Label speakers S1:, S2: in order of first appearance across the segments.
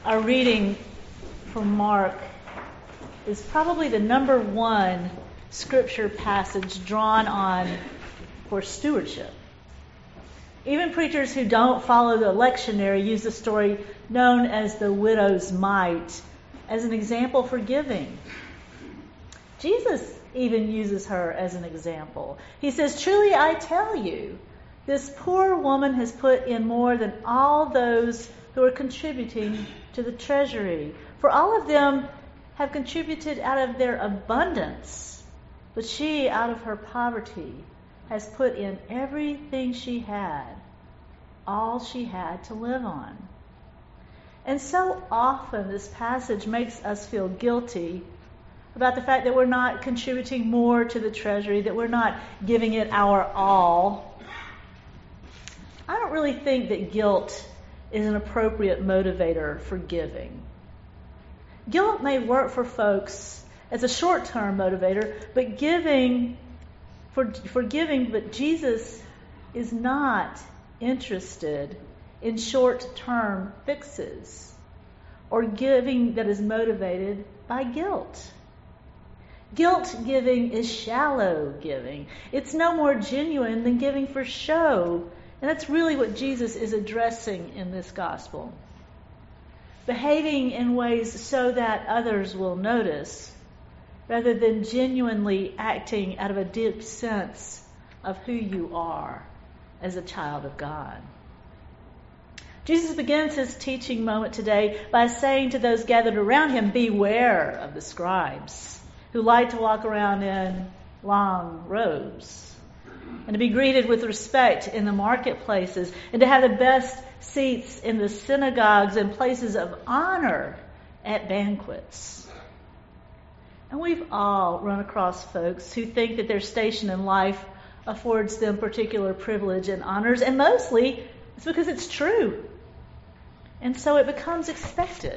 S1: Our reading from Mark is probably the number one scripture passage drawn on for stewardship. Even preachers who don't follow the lectionary use the story known as the widow's mite as an example for giving. Jesus even uses her as an example. He says, "Truly I tell you, this poor woman has put in more than all those who are contributing to the treasury. For all of them have contributed out of their abundance, but she, out of her poverty, has put in everything she had, all she had to live on." And so often this passage makes us feel guilty about the fact that we're not contributing more to the treasury, that we're not giving it our all. I don't really think that guilt is an appropriate motivator for giving. Guilt may work for folks as a short-term motivator, but but Jesus is not interested in short-term fixes or giving that is motivated by guilt. Guilt giving is shallow giving. It's no more genuine than giving for show. And that's really what Jesus is addressing in this gospel. Behaving in ways so that others will notice, rather than genuinely acting out of a deep sense of who you are as a child of God. Jesus begins his teaching moment today by saying to those gathered around him, "Beware of the scribes who like to walk around in long robes, and to be greeted with respect in the marketplaces, and to have the best seats in the synagogues and places of honor at banquets." And we've all run across folks who think that their station in life affords them particular privilege and honors, and mostly it's because it's true. And so it becomes expected.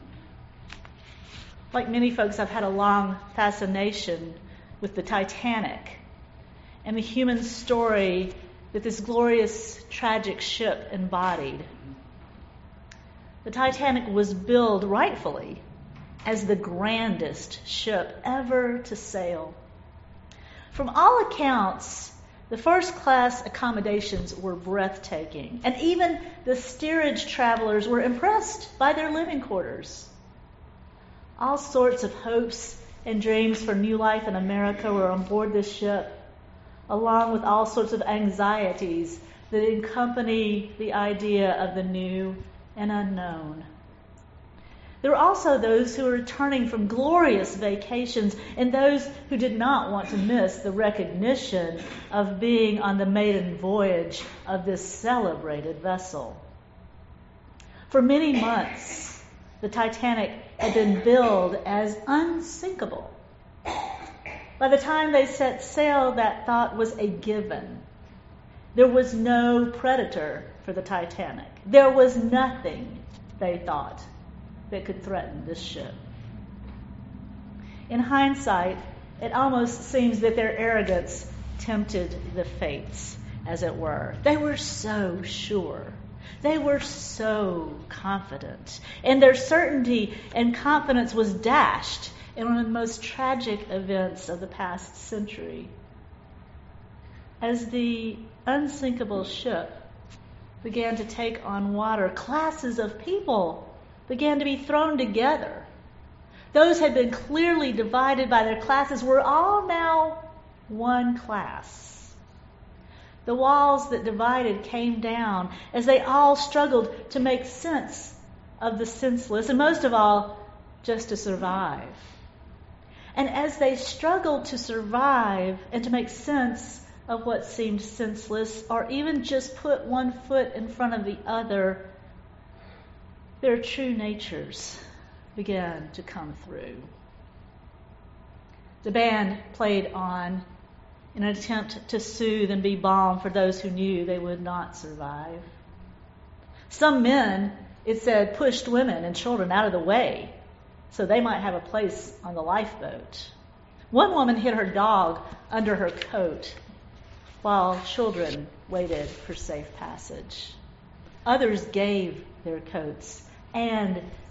S1: Like many folks, I've had a long fascination with the Titanic and the human story that this glorious, tragic ship embodied. The Titanic was billed rightfully as the grandest ship ever to sail. From all accounts, the first-class accommodations were breathtaking, and even the steerage travelers were impressed by their living quarters. All sorts of hopes and dreams for new life in America were on board this ship, along with all sorts of anxieties that accompany the idea of the new and unknown. There were also those who were returning from glorious vacations and those who did not want to miss the recognition of being on the maiden voyage of this celebrated vessel. For many months, the Titanic had been billed as unsinkable. By the time they set sail, that thought was a given. There was no predator for the Titanic. There was nothing, they thought, that could threaten this ship. In hindsight, it almost seems that their arrogance tempted the fates, as it were. They were so sure. They were so confident. And their certainty and confidence was dashed in one of the most tragic events of the past century. As the unsinkable ship began to take on water, classes of people began to be thrown together. Those had been clearly divided by their classes were all now one class. The walls that divided came down as they all struggled to make sense of the senseless, and most of all, just to survive. And as they struggled to survive and to make sense of what seemed senseless, or even just put one foot in front of the other, their true natures began to come through. The band played on in an attempt to soothe and be balm for those who knew they would not survive. Some men, it said, pushed women and children out of the way so they might have a place on the lifeboat. One woman hid her dog under her coat while children waited for safe passage. Others gave their coats and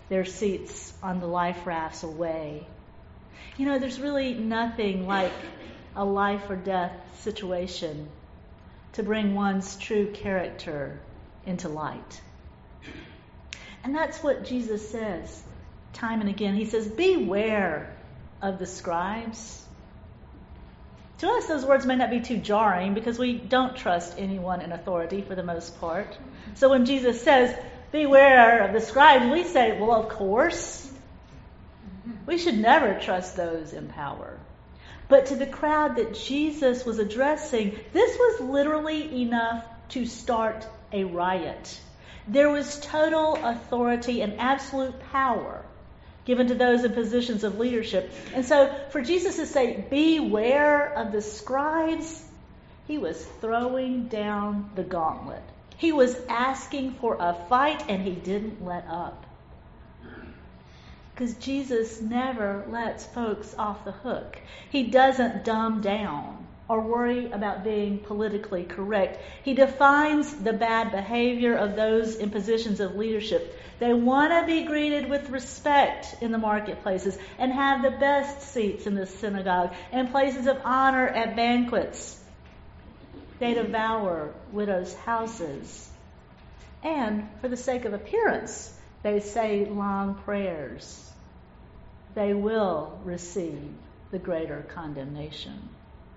S1: their seats on the life rafts away. You know, there's really nothing like a life or death situation to bring one's true character into light. And that's what Jesus says time and again. He says, beware of the scribes. To us, those words may not be too jarring because we don't trust anyone in authority for the most part. So when Jesus says, beware of the scribes, we say, well, of course. We should never trust those in power. But to the crowd that Jesus was addressing, this was literally enough to start a riot. There was total authority and absolute power given to those in positions of leadership. And so for Jesus to say, beware of the scribes, he was throwing down the gauntlet. He was asking for a fight, and he didn't let up. Because Jesus never lets folks off the hook. He doesn't dumb down or worry about being politically correct. He defines the bad behavior of those in positions of leadership. They want to be greeted with respect in the marketplaces and have the best seats in the synagogue and places of honor at banquets. They devour widows' houses. And for the sake of appearance, they say long prayers. They will receive the greater condemnation.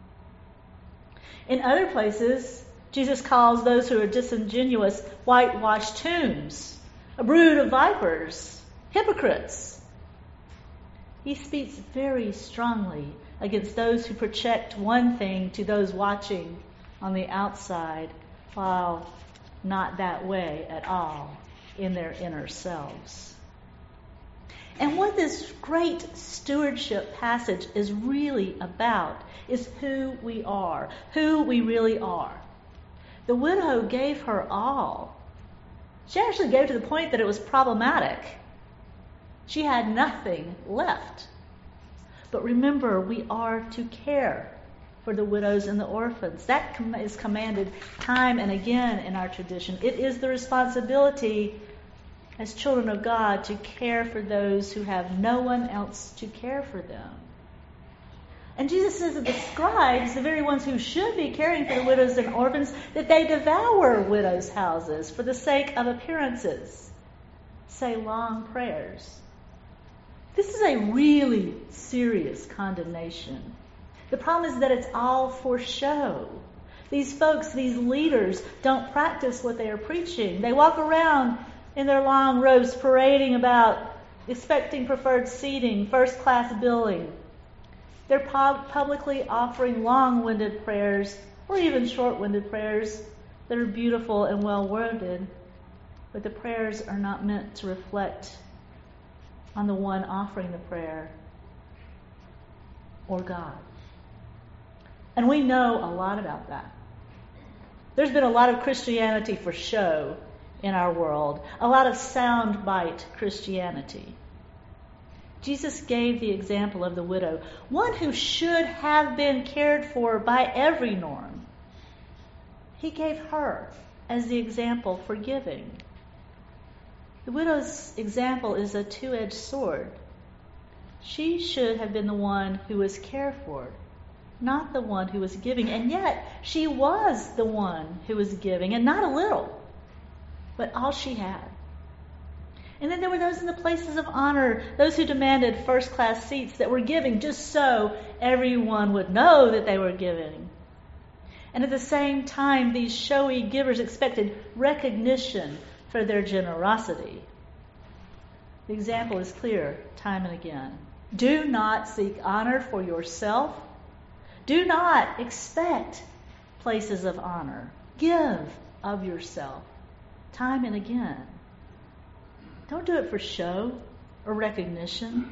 S1: In other places, Jesus calls those who are disingenuous whitewashed tombs, a brood of vipers, hypocrites. He speaks very strongly against those who project one thing to those watching on the outside, while not that way at all in their inner selves. And what this great stewardship passage is really about is who we are, who we really are. The widow gave her all. She actually gave to the point that it was problematic. She had nothing left. But remember, we are to care for the widows and the orphans. That is commanded time and again in our tradition. It is the responsibility as children of God to care for those who have no one else to care for them. And Jesus says that the scribes, the very ones who should be caring for the widows and orphans, that they devour widows' houses for the sake of appearances, say long prayers. This is a really serious condemnation. The problem is that it's all for show. These folks, these leaders, don't practice what they are preaching. They walk around in their long robes parading about, expecting preferred seating, first-class billing. They're publicly offering long-winded prayers, or even short-winded prayers that are beautiful and well-worded, but the prayers are not meant to reflect on the one offering the prayer or God. And we know a lot about that. There's been a lot of Christianity for show in our world, a lot of soundbite Christianity. Jesus gave the example of the widow, one who should have been cared for by every norm. He gave her as the example for giving. The widow's example is a two-edged sword. She should have been the one who was cared for, not the one who was giving. And yet, she was the one who was giving, and not a little, but all she had. And then there were those in the places of honor, those who demanded first-class seats that were giving just so everyone would know that they were giving. And at the same time, these showy givers expected recognition for their generosity. The example is clear time and again. Do not seek honor for yourself. Do not expect places of honor. Give of yourself time and again. Don't do it for show or recognition.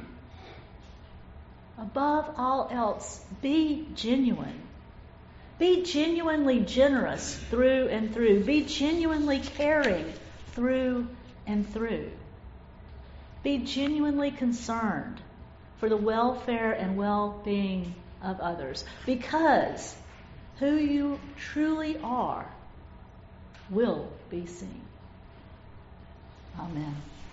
S1: Above all else, be genuine. Be genuinely generous through and through. Be genuinely caring through and through. Be genuinely concerned for the welfare and well-being of others, because who you truly are will be seen. Amen.